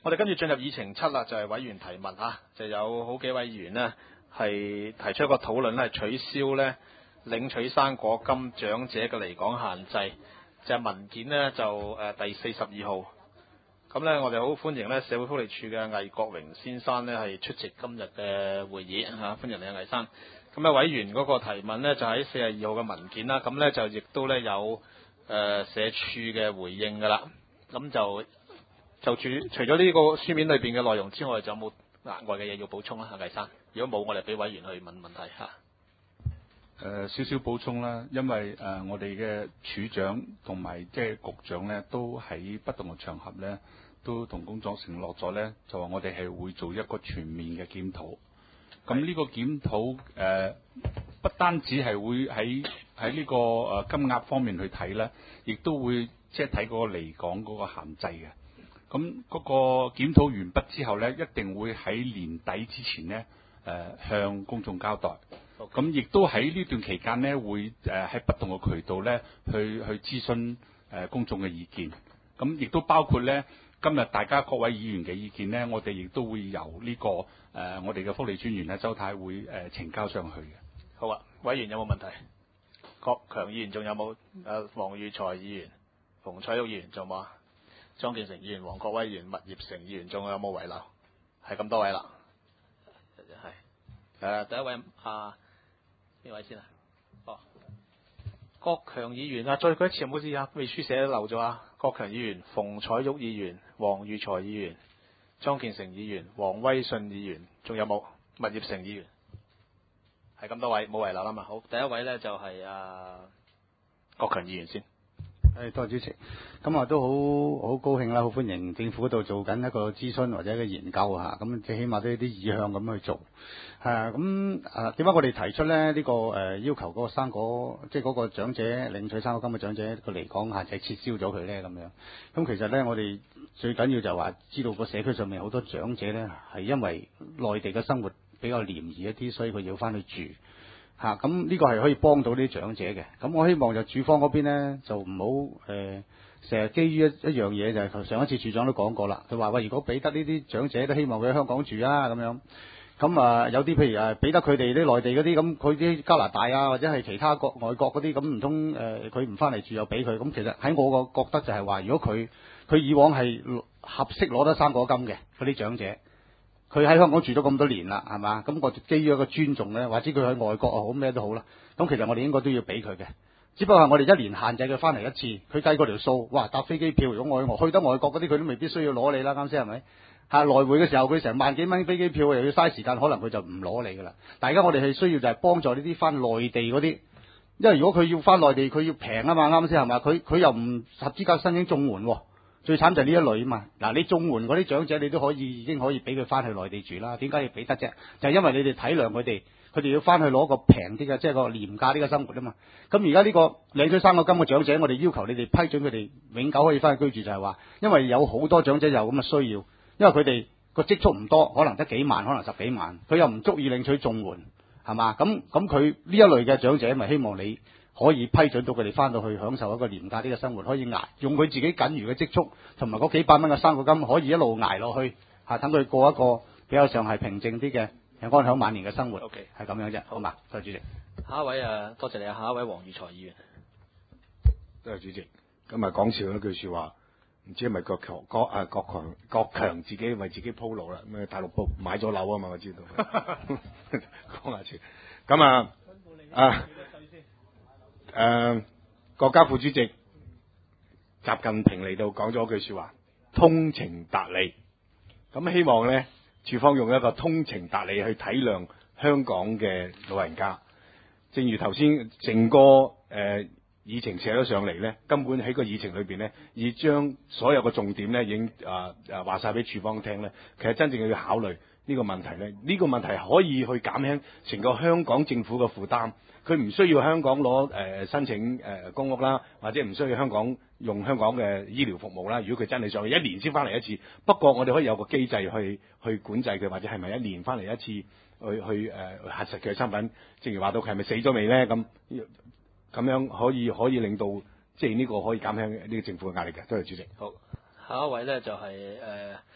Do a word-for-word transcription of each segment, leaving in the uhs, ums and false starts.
我哋跟住進入議程七啦，就係、是、委員提問嚇，就有好幾位議員呢係提出一個討論咧，係取消呢領取生果金長者嘅離港限制，就係、是、文件呢，就誒、呃、第四十二號。咁呢，我哋好歡迎呢社會福利署嘅魏國榮先生呢係出席今日嘅會議嚇、啊，歡迎你啊魏生。咁啊委員嗰個提問呢，就喺四十二號嘅文件啦，咁呢，就亦都呢有誒、呃、社署嘅回應㗎啦，咁就。就住除咗呢個書面裏邊嘅內容之外，就有冇額外嘅嘢要補充啦？阿魏生，如果冇，我哋俾委員去問問題嚇。 誒、呃、少少補充啦，因為誒、呃、我哋嘅處長同埋即係局長咧，都喺不同嘅場合咧，都同工作承諾咗咧，就話我哋係會做一個全面嘅檢討。咁呢個檢討誒、呃，不單止係會喺喺呢個誒金額方面去睇咧，亦都會即係睇嗰個離港嗰個限制嘅。咁嗰個檢討完畢之後呢，一定會喺年底之前呢，誒、呃、向公眾交代。咁亦 Okay. 都喺呢段期間呢，會誒喺不同嘅渠道呢去去諮詢誒公眾嘅意見。咁亦都包括呢，今日大家各位議員嘅意見呢，我哋亦都會由呢、這個誒、呃、我哋嘅福利專員呢，周太會誒呈交上去嘅。 好啊，委員有冇問題？郭強議員仲有冇？誒，黃裕財議員、馮彩玉議員仲有冇啊？莊建成議員、黃國威議員、麥業成議員，仲有冇遺留？係咁多位啦。係誒，第一位啊，邊位先啊？哦，郭強議員啊，再舉一次有冇事啊？秘書寫漏咗啊？郭強議員、馮彩玉議員、黃裕財議員、莊建成議員、黃威信議員，仲有冇？麥業成議員。係咁多位，冇遺留啦嘛。好，第一位咧就係、是、啊郭強議員先。 誒，多謝主席。咁啊，都好好高興啦，好歡迎政府嗰度做緊一個諮詢或者一個研究嚇，咁最起碼都有啲意向咁去做。係咁啊，點解我哋提出咧呢、這個誒、呃、要求嗰個生果，即係嗰個長者領取生果金嘅長者個離港限制撤銷咗佢咧咁樣？咁其實咧，我哋最緊要就係話知道個社區上面好多長者咧係因為內地嘅生活比較廉宜一啲，所以佢要翻去住。嚇，咁呢個係可以幫到啲長者嘅。咁我希望就主方嗰邊咧就唔好誒成日基於一一樣嘢，就係、是、上一次處長都講過啦。佢話喂，如果俾得呢啲長者都希望佢喺香港住啊咁樣。咁啊有啲譬如誒俾得佢哋啲內地嗰啲，咁佢啲加拿大啊或者係其他國外國嗰啲，咁唔通誒佢唔翻嚟住又俾佢？咁其實喺我個覺得就係話，如果佢佢以往係合適攞得生果金嘅嗰啲長者。佢喺香港住咗咁多年啦，係嘛？咁我基於一個尊重咧，或者佢喺外國啊好咩都好啦。咁其實我哋應該都要俾佢嘅。只不過係我哋一年限制佢翻嚟一次，佢計嗰條數，哇！搭飛機票如果外去得外國嗰啲，佢都未必需要攞你啦，啱先係咪？係來回嘅時候，佢成萬幾蚊飛機票又要嘥時間，可能佢就唔攞你噶啦。大家我哋係需要就係幫助呢啲翻內地嗰啲，因為如果佢要翻內地，佢要平啊嘛，啱先係嘛？佢佢又唔合資格申請綜援喎。最慘就係呢一類啊嘛，嗱你綜援嗰啲長者你都可以已經可以俾佢翻去內地住啦，點解要俾得啫？就係、是、因為你哋體諒佢哋，佢哋要翻去攞個平啲嘅，即係個廉價啲嘅生活啊嘛。咁而家呢個領取生果金嘅長者，我哋要求你哋批准佢哋永久可以翻去居住，就係話，因為有好多長者有咁嘅需要，因為佢哋個積蓄唔多，可能得幾萬，可能十幾萬，佢又唔足以領取綜援，係嘛？咁咁佢呢一類嘅長者，咪希望你可以批准到佢哋翻到去享受一個廉價啲嘅生活，可以捱用佢自己僅餘嘅積蓄同埋嗰幾百蚊嘅生果金，可以一路捱落去嚇，等佢過一個比較上係平靜啲嘅安享晚年嘅生活。OK， 係咁樣啫，好嘛？多謝主席。 下一位啊，多謝你啊，下一位黃裕財議員。 多謝主席。今日講笑嗰句説話，唔知係咪郭強郭啊郭強郭強自己為自己鋪路啦？咁啊大陸鋪買咗樓啊嘛，我知道。講下先。咁啊啊。誒、呃，國家副主席習近平嚟到講咗句說話，通情達理。咁希望咧，處方用一個通情達理去體諒香港嘅老人家。正如頭先成個誒、呃、議程寫咗上嚟咧，根本喺個議程裏邊咧，已將所有嘅重點咧，已經啊啊話晒俾處方聽咧。其實真正要考慮呢個問題咧，呢、呢個問題可以去減輕成個香港政府嘅負擔。佢唔需要香港攞誒、呃、申請誒、呃、公屋啦，或者唔需要香港用香港嘅醫療服務啦。如果佢真係想一年先翻嚟一次，不過我哋可以有個機制去去管制佢，或者係咪一年翻嚟一次去去誒、呃、核實佢嘅身份。正如話到佢係咪死咗未咧？咁咁樣可以可以令到即係呢個可以減輕呢個政府嘅壓力嘅。多謝主席。 好，下一位咧就係、是、誒、呃、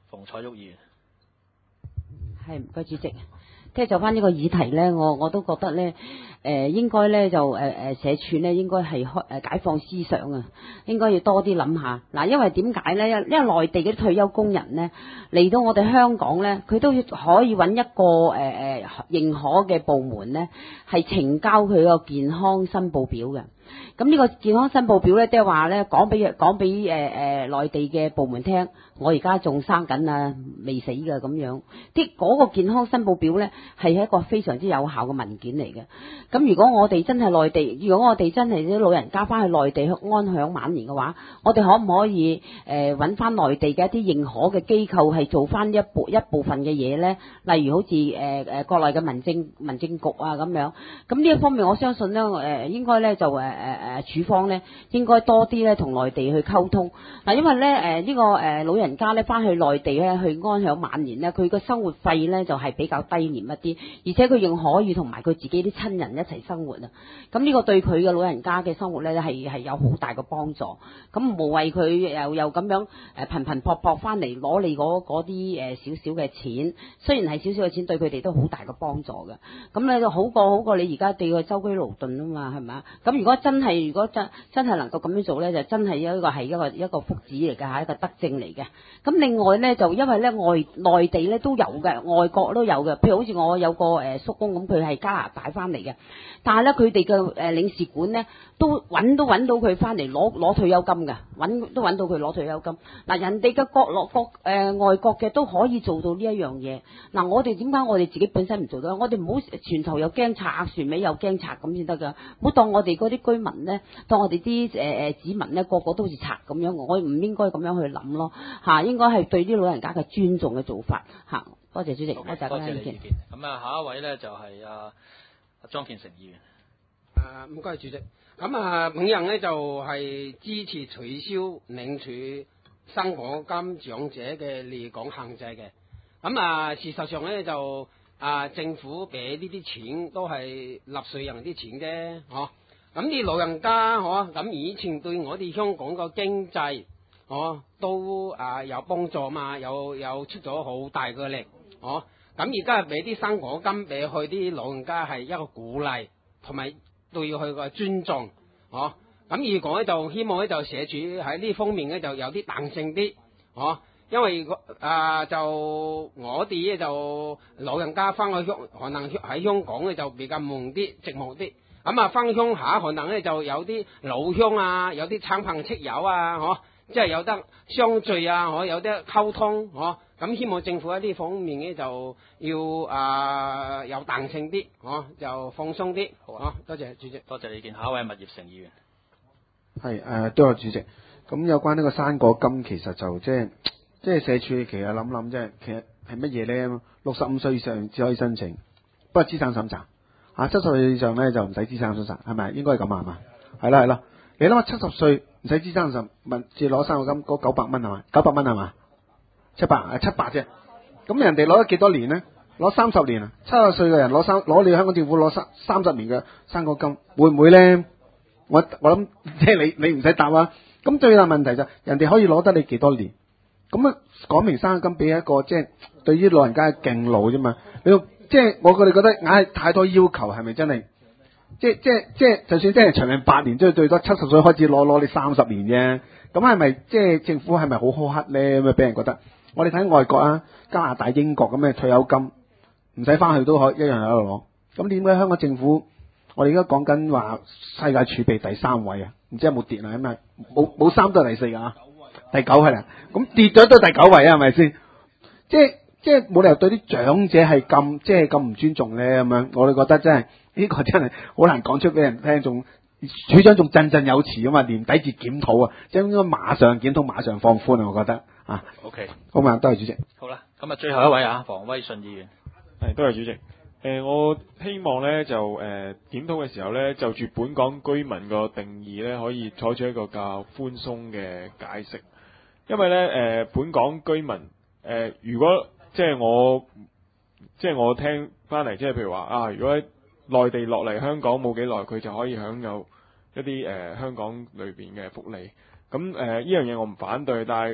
馮彩玉議員。 係，唔該主席。即係就翻呢個議題咧，我我都覺得咧，誒、呃、應該咧就誒誒、呃、社署咧應該係開誒解放思想啊，應該要多啲諗下。嗱，因為點解咧？因因為內地嗰啲退休工人咧嚟到我哋香港咧，佢都可以揾一個誒誒、呃、認可嘅部門咧，係呈交佢個健康申報表嘅。咁呢個健康申報表咧，即係話咧講俾講俾誒誒內地嘅部門聽，我而家仲生緊啊，未死㗎咁樣。啲嗰個健康申報表咧係一個非常之有效嘅文件嚟嘅。咁如果我哋真係內地，如果我哋真係啲老人家翻去內地安享晚年嘅話，我哋可唔可以誒揾翻內地嘅一啲認可嘅機構係做翻一部一部分嘅嘢咧？例如好似誒誒國內嘅民政民政局啊咁樣。咁呢一方面，我相信咧誒、呃、應該咧就誒誒誒處方咧應該多啲咧同內地去溝通。嗱，因為咧誒呢個誒老人家咧翻去內地咧去安享晚年咧，佢個生活費咧就係比較低廉一啲，而且佢仲可以同埋佢自己啲親人一齊生活啊。咁呢個對佢嘅老人家嘅生活咧係係有好大嘅幫助。咁無謂佢又又咁樣誒頻頻撲撲翻嚟攞你嗰嗰啲誒少少嘅錢，雖然係少少嘅錢，對佢哋都好大嘅幫助嘅。咁咧就好過好過你而家對佢周居勞頓啊嘛，係咪啊？咁如果真係如果真真係能夠咁樣做咧，就真係一個係一個一個福祉嚟嘅，係一個德政嚟嘅。咁另外咧就因為咧外內地咧都有嘅，外國都有嘅。譬如好似我有個誒叔公咁，佢係加拿大翻嚟嘅，但係咧佢哋嘅誒領事館咧都揾都揾到佢翻嚟攞攞退休金嘅，揾都揾到佢攞退休金。嗱，人哋嘅國內國誒外國嘅都可以做到呢一樣嘢。嗱，我哋點解我哋自己本身唔做到？我哋唔好船頭又驚拆，船尾又驚拆咁先得㗎。唔好當我哋嗰啲居民咧，當我哋啲誒誒子民咧，個個都好似賊咁樣，我唔應該咁樣去諗咯嚇，應該係對啲老人家嘅尊重嘅做法嚇。多謝主席，多謝大家意見。 咁啊，下一位咧就係阿阿莊建成議員。 誒，唔該主席。咁啊，本人咧就係、是、支持取消領取生果金長者嘅離港限制嘅。咁啊，事實上咧就啊，政府俾呢啲錢都係納稅人啲錢啫，嗬、啊。咁啲老人家，嗬，咁以前對我哋香港個經濟，嗬，都啊有幫助嘛，有有出咗好大嘅力，嗬。咁而家係俾啲生果金俾佢啲老人家係一個鼓勵，同埋都要佢個尊重，嗬。咁如果咧就希望咧就社署喺呢方面咧就有啲彈性啲，嗬。因為啊就我哋咧就老人家翻去香可能喺香港咧就比較悶啲寂寞啲，咁啊翻鄉下可能咧就有啲老鄉啊，有啲親朋戚友啊，嗬，即係有得相聚啊，嗬，有得溝通，嗬，咁希望政府喺呢方面咧就要啊有彈性啲，嗬，就放鬆啲，好啊，多謝主席， 多謝你意見。下一位麥業成議員。 係誒，多謝主席。咁有關呢個生果金，其實就即係。即係社署其實諗諗，即係其實係乜嘢咧？六十五歲以上只可以申請，不過資產審查嚇，七十歲以上咧就唔使資產審查，係咪？應該係咁啊？係嘛？係啦係啦，你諗下七十歲唔使資產審問，至攞生果金嗰九百蚊係嘛？九百蚊係嘛？七百啊七百啫。咁人哋攞咗幾多年咧？攞三十年啊！七十歲嘅人攞三攞你香港政府攞三三十年嘅生果金，會唔會咧？我我諗即係你你唔使答啊！咁最大問題就係人哋可以攞得你幾多年？咁啊，講明生果金俾一個即係對於老人家嘅敬老啫嘛。你即係我哋覺得硬係太多要求，係咪真係？即係即係即係，就算真係長命百年，即係最多七十歲開始攞攞你三十年啫。咁係咪即係政府係咪好苛刻咧？咁啊，俾人覺得我哋睇外國啊，加拿大、英國咁嘅退休金唔使翻去都可以一樣喺度攞。咁點解香港政府我哋而家講緊話世界儲備第三位啊？唔知有冇跌啊？咁啊冇冇三都係第四㗎。第九係啦，咁跌咗都係第九位啊，係咪先？即係即係冇理由對啲長者係咁即係咁唔尊重咧咁樣，我哋覺得真係呢個真係好難講出俾人聽，仲處長仲振振有詞啊嘛，年底至檢討啊，即係應該馬上檢討，馬上放寬啊，我覺得啊。 OK， 好嘛，多謝主席。 好啦，咁啊最後一位啊，房威信議員。 係，多謝主席。誒、呃，我希望咧就誒檢討嘅時候咧，就住本港居民個定義咧，可以採取一個較寬鬆嘅解釋。因為咧，誒、呃，本港居民，誒、呃，如果即係我，即係我聽翻嚟，即係譬如話啊，如果喺內地落嚟香港冇幾耐，佢就可以享有一啲誒、呃、香港裏邊嘅福利。咁誒，呢樣嘢我唔反對，但係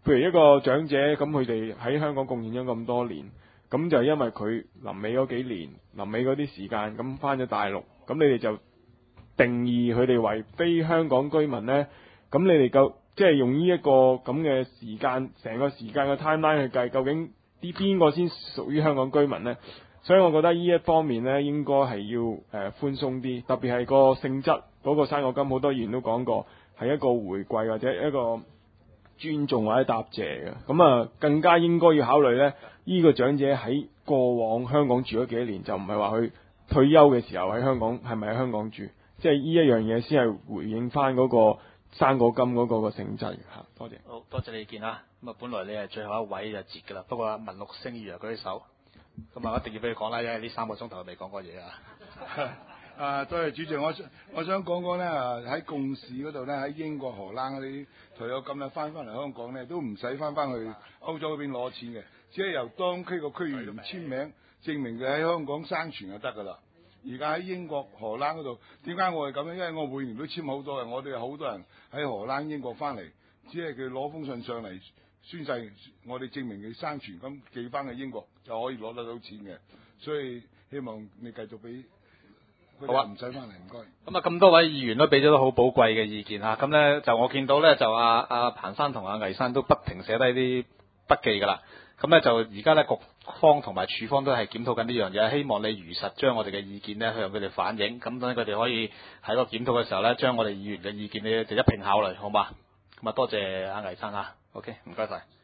譬如一個長者咁，佢哋喺香港貢獻咗咁多年，咁就因為佢臨尾嗰幾年、臨尾嗰啲時間咁翻咗大陸，咁你哋就定義佢哋為非香港居民呢？咁你哋夠即係用呢一個咁嘅時間，成個時間嘅 timeline 去計，究竟啲邊個先屬於香港居民呢？所以我覺得呢一方面呢，應該係要誒、呃、寬鬆啲，特別係個性質嗰、嗰個生果金，好多議員都講過係一個回饋或者一個尊重或者答謝嘅，咁啊更加應該要考慮呢，呢、呢個長者喺過往香港住咗幾多年，就唔係話佢退休嘅時候喺香港係咪喺香港住，即係呢一樣嘢先係回應翻嗰個生果金嗰個個性質嚇。多謝， 好多謝你意見啦。咁啊，本來你係最後一位就截㗎啦，不過文陸星如啊舉起手，咁啊一定要俾佢講啦，因為呢三個鐘頭未講過嘢啊。 啊，多謝主席，我想我想講講咧，喺共事嗰度咧，喺英國、荷蘭嗰啲退休金咧，翻翻嚟香港咧，都唔使翻翻去歐洲嗰邊攞錢嘅，只係由當區個區議員簽名證明佢喺香港生存就得㗎啦。而家喺英國、荷蘭嗰度，點解我係咁咧？因為我每年都簽好多嘅，我哋有好多人喺荷蘭、英國翻嚟，只係佢攞封信上嚟宣誓，我哋證明佢生存，咁寄翻去英國就可以攞得到錢嘅。所以希望你繼續俾。 好啊， 唔使翻嚟，唔該。 咁啊，咁多位議員都俾咗好寶貴嘅意見嚇。咁咧就我見到咧就阿、啊、阿、啊、彭生同阿魏生都不停寫低啲筆記㗎啦。咁咧就而家咧局方同埋處方都係檢討緊呢樣嘢，希望你如實將我哋嘅意見咧向佢哋反映，咁等佢哋可以喺個檢討嘅時候咧，將我哋議員嘅意見咧就一併考慮，好嘛？咁啊，多謝阿魏生嚇。OK，唔該晒。